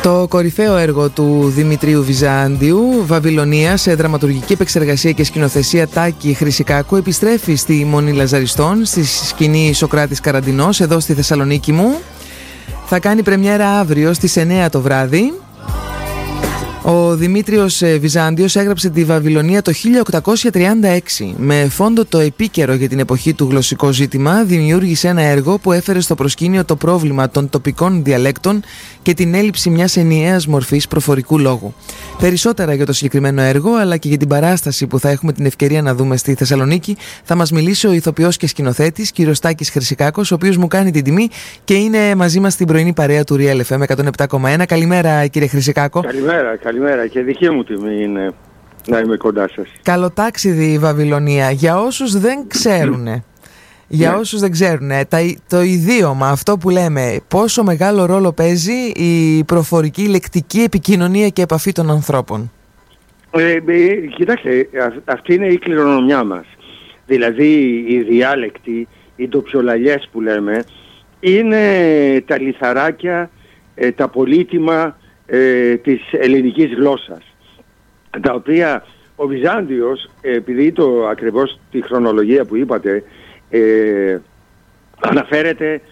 Το κορυφαίο έργο του Δημητρίου Βυζάντιου, Βαβυλωνία, σε δραματουργική επεξεργασία και σκηνοθεσία Τάκη Χρυσικάκου, επιστρέφει στη Μονή Λαζαριστών, στη σκηνή Σωκράτης Καραντινός, εδώ στη Θεσσαλονίκη μου. Θα κάνει πρεμιέρα αύριο στις 9 το βράδυ. Ο Δημήτριος Βυζάντιος έγραψε τη Βαβυλωνία το 1836. Με φόντο το επίκαιρο για την εποχή του γλωσσικό ζήτημα, δημιούργησε ένα έργο που έφερε στο προσκήνιο το πρόβλημα των τοπικών διαλέκτων και την έλλειψη μιας ενιαίας μορφής προφορικού λόγου. Περισσότερα για το συγκεκριμένο έργο, αλλά και για την παράσταση που θα έχουμε την ευκαιρία να δούμε στη Θεσσαλονίκη, θα μας μιλήσει ο ηθοποιός και σκηνοθέτης κ. Τάκης Χρυσικάκος, ο οποίος μου κάνει την τιμή και είναι μαζί μας στην πρωινή παρέα του Real FM 107,1. Καλημέρα, κύριε Χρυσικάκο. Καλημέρα, και δική μου τιμή είναι να είμαι κοντά σας. Καλοτάξιδη η Βαβυλωνία. Για όσους δεν ξέρουν, το ιδίωμα, αυτό που λέμε, πόσο μεγάλο ρόλο παίζει η προφορική, η λεκτική επικοινωνία και επαφή των ανθρώπων. Κοιτάξτε, αυτή είναι η κληρονομιά μας. Δηλαδή οι διάλεκτοι, οι ντοπιολαλιές που λέμε, είναι τα λιθαράκια, τα πολύτιμα της ελληνικής γλώσσας, τα οποία ο Βυζάντιος, επειδή το ακριβώς τη χρονολογία που είπατε αναφέρεται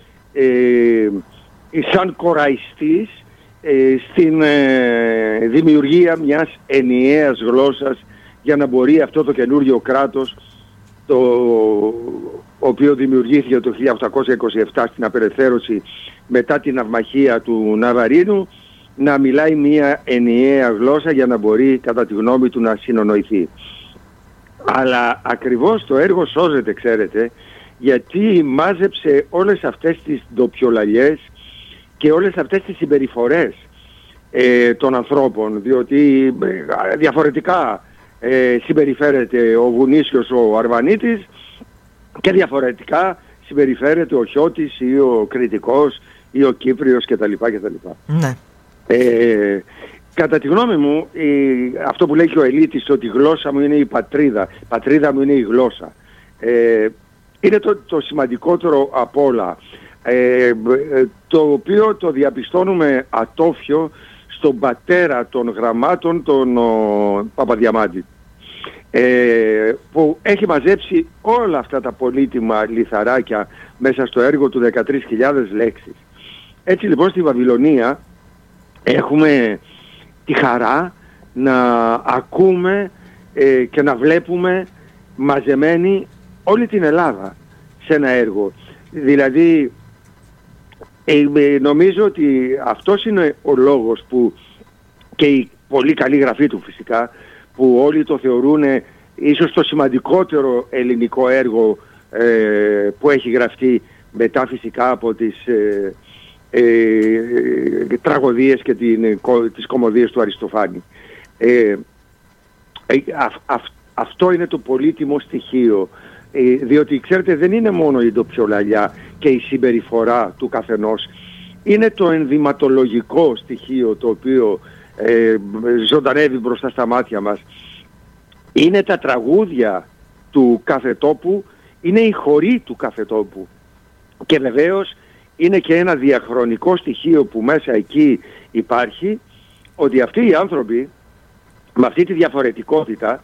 σαν κοραϊστής στην δημιουργία μιας ενιαίας γλώσσας για να μπορεί αυτό το καινούργιο κράτος, το οποίο δημιουργήθηκε το 1827 στην απελευθέρωση μετά την αυμαχία του Ναβαρίνου, να μιλάει μια ενιαία γλώσσα για να μπορεί, κατά τη γνώμη του, να συνονοηθεί. Αλλά ακριβώς το έργο σώζεται, ξέρετε, γιατί μάζεψε όλες αυτές τις ντοπιολαλιές και όλες αυτές τις συμπεριφορές των ανθρώπων, διότι διαφορετικά συμπεριφέρεται ο Βουνίσιος ο Αρβανίτης και διαφορετικά συμπεριφέρεται ο Χιώτης ή ο Κρητικός ή ο Κύπριος κτλ. Ναι. Κατά τη γνώμη μου, αυτό που λέει και ο Ελίτης, ότι η γλώσσα μου είναι η πατρίδα μου είναι η γλώσσα, είναι το σημαντικότερο απ' όλα, το οποίο το διαπιστώνουμε ατόφιο στον πατέρα των γραμμάτων, τον Παπαδιαμάντη, που έχει μαζέψει όλα αυτά τα πολύτιμα λιθαράκια μέσα στο έργο του 13.000 λέξεις. Έτσι λοιπόν στη Βαβυλωνία έχουμε τη χαρά να ακούμε και να βλέπουμε μαζεμένη όλη την Ελλάδα σε ένα έργο. Δηλαδή νομίζω ότι αυτός είναι ο λόγος που, και η πολύ καλή γραφή του φυσικά, που όλοι το θεωρούν ίσως το σημαντικότερο ελληνικό έργο που έχει γραφτεί, μετά φυσικά από τις τραγωδίες και τις κωμωδίες του Αριστοφάνη. Αυτό είναι το πολύτιμο στοιχείο, διότι ξέρετε δεν είναι μόνο η ντοπιολαλιά και η συμπεριφορά του καθενός, είναι το ενδυματολογικό στοιχείο το οποίο ζωντανεύει μπροστά στα μάτια μας. Είναι τα τραγούδια του κάθε τόπου, είναι οι χοροί του κάθε τόπου, και βεβαίως είναι και ένα διαχρονικό στοιχείο που μέσα εκεί υπάρχει, ότι αυτοί οι άνθρωποι με αυτή τη διαφορετικότητα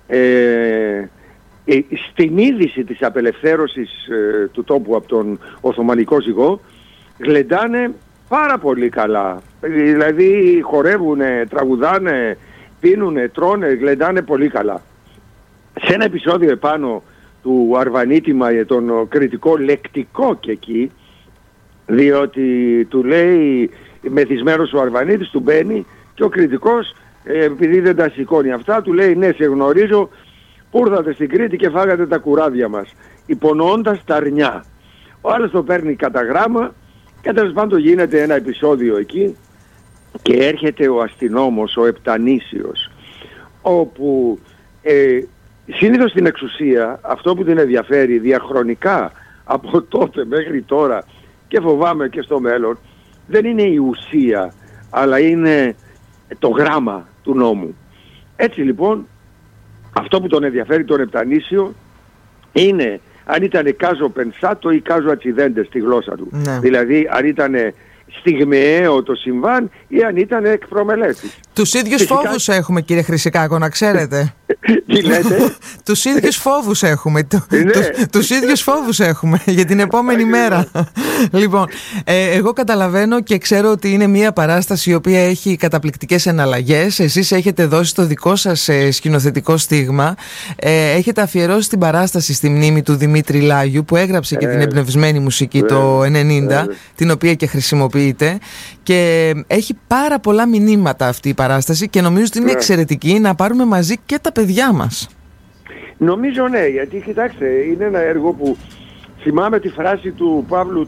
στην είδηση της απελευθέρωσης του τόπου από τον Οθωμανικό ζυγό γλεντάνε πάρα πολύ καλά. Δηλαδή χορεύουνε, τραγουδάνε, πίνουνε, τρώνε, γλεντάνε πολύ καλά. Σε ένα επεισόδιο επάνω του Αρβανίτη, τον κριτικό λεκτικό και εκεί, διότι του λέει μεθυσμένος ο Αρβανίτης, του μπαίνει και ο κριτικός, επειδή δεν τα σηκώνει αυτά, του λέει ναι, σε γνωρίζω που ήρθατε στην Κρήτη και φάγατε τα κουράδια μας, υπονοώντας τα αρνιά. Ο άλλος το παίρνει κατά γράμμα και τέλος πάντων γίνεται ένα επεισόδιο εκεί και έρχεται ο αστυνόμος, ο Επτανήσιος, όπου συνήθως στην εξουσία αυτό που την ενδιαφέρει διαχρονικά από τότε μέχρι τώρα και φοβάμαι και στο μέλλον, δεν είναι η ουσία, αλλά είναι το γράμμα του νόμου. Έτσι λοιπόν, αυτό που τον ενδιαφέρει τον Επτανήσιο είναι αν ήταν κάζο πενσάτο ή κάζο ατσιδέντε στη γλώσσα του. Ναι. Δηλαδή αν ήταν στιγμιαίο το συμβάν ή αν ήταν εκ προμελέτης. Τους ίδιους φόβους έχουμε, κύριε Χρυσικάκο, να ξέρετε. Τι λέτε? Τους ίδιους φόβους έχουμε. Τους ίδιους φόβους έχουμε για την επόμενη μέρα. Λοιπόν, εγώ καταλαβαίνω και ξέρω ότι είναι μια παράσταση η οποία έχει καταπληκτικές εναλλαγές. Εσείς έχετε δώσει το δικό σας σκηνοθετικό στίγμα. Έχετε αφιερώσει την παράσταση στη μνήμη του Δημήτρη Λάγιου, που έγραψε και την εμπνευσμένη μουσική το 90, την οποία και χρησιμοποιείται. Και έχει πάρα πολλά μηνύματα αυτή η παράσταση και νομίζω ότι είναι εξαιρετική να πάρουμε μαζί και τα παιδιά μας. Νομίζω ναι, γιατί κοιτάξτε, είναι ένα έργο που θυμάμαι τη φράση του Παύλου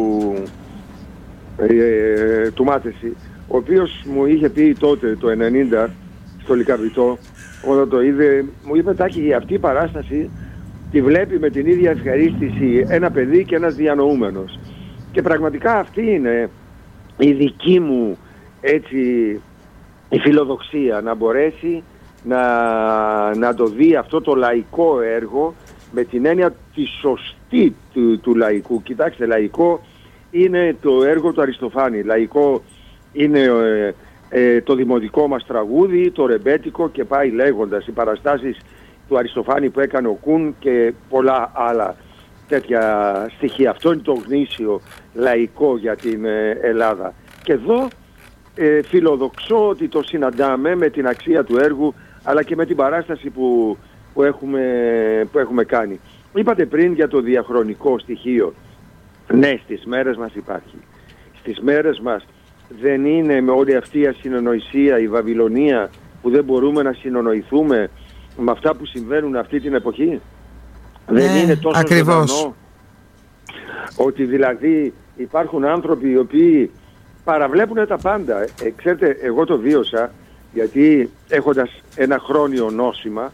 του Μάτεση, ο οποίος μου είχε πει τότε το 90 στο Λυκαβητό, όταν το είδε, μου είπε Τάκη, αυτή η παράσταση τη βλέπει με την ίδια ευχαρίστηση ένα παιδί και ένας διανοούμενος. Και πραγματικά αυτή είναι η δική μου η φιλοδοξία, να μπορέσει να το δει αυτό το λαϊκό έργο με την έννοια τη σωστή του λαϊκού. Κοιτάξτε, λαϊκό είναι το έργο του Αριστοφάνη, λαϊκό είναι το δημοτικό μας τραγούδι, το ρεμπέτικο και πάει λέγοντας, οι παραστάσεις του Αριστοφάνη που έκανε ο Κουν και πολλά άλλα τέτοια στοιχεία. Αυτό είναι το γνήσιο λαϊκό για την Ελλάδα. Και εδώ φιλοδοξώ ότι το συναντάμε με την αξία του έργου, αλλά και με την παράσταση που έχουμε κάνει. Είπατε πριν για το διαχρονικό στοιχείο. Ναι, στις μέρες μας υπάρχει. Στις μέρες μας δεν είναι με όλη αυτή η ασυνονοησία, η Βαβυλωνία, που δεν μπορούμε να συνονοηθούμε με αυτά που συμβαίνουν αυτή την εποχή. Δεν είναι τόσο ζωντανό, ότι δηλαδή υπάρχουν άνθρωποι οι οποίοι παραβλέπουν τα πάντα. Ξέρετε, εγώ το βίωσα, γιατί έχοντας ένα χρόνιο νόσημα,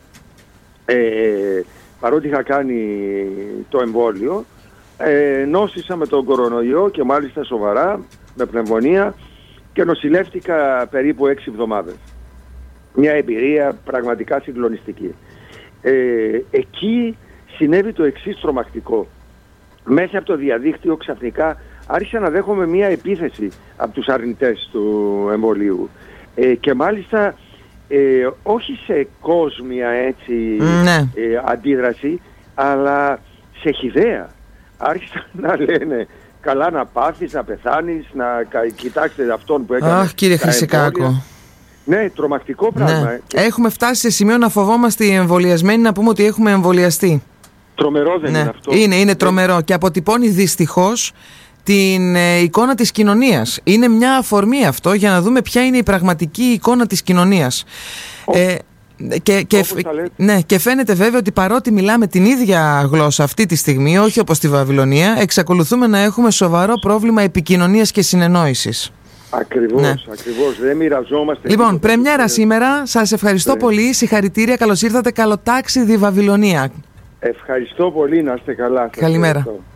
παρότι είχα κάνει το εμβόλιο, νόσησα με τον κορονοϊό και μάλιστα σοβαρά, με πνευμονία, και νοσηλεύτηκα περίπου 6 εβδομάδες. Μια εμπειρία πραγματικά συγκλονιστική. Εκεί συνέβη το εξής τρομακτικό. Μέσα από το διαδίκτυο ξαφνικά άρχισα να δέχομαι μια επίθεση από τους αρνητές του εμβολίου. Και μάλιστα όχι σε κόσμια αντίδραση, αλλά σε χυδαία. Άρχισαν να λένε καλά να πάθεις, να πεθάνεις, να κοιτάξτε αυτόν που έκανε. Αχ, κύριε Χρυσικάκο. Ναι, τρομακτικό πράγμα. Ναι. Έχουμε φτάσει σε σημείο να φοβόμαστε οι εμβολιασμένοι να πούμε ότι έχουμε εμβολιαστεί. Τρομερό δεν είναι αυτό? Είναι τρομερό και αποτυπώνει δυστυχώς την εικόνα της κοινωνίας. Είναι μια αφορμή αυτό για να δούμε ποια είναι η πραγματική εικόνα της κοινωνίας. Και φαίνεται βέβαια ότι παρότι μιλάμε την ίδια γλώσσα αυτή τη στιγμή, όχι όπως στη Βαβυλωνία, εξακολουθούμε να έχουμε σοβαρό πρόβλημα επικοινωνίας και συνεννόησης. Ακριβώς, δεν μοιραζόμαστε. Λοιπόν, πρεμιέρα σήμερα, σας ευχαριστώ πολύ, συγχαρητήρια, καλώς ήρθατε, καλό ταξίδι Βαβυλωνία. Ευχαριστώ πολύ, να είστε καλά. Καλημέρα.